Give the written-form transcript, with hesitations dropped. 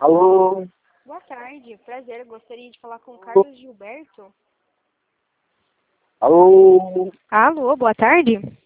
Alô? Boa tarde, prazer. Gostaria de falar com o Carlos Gilberto. Alô? Alô, boa tarde.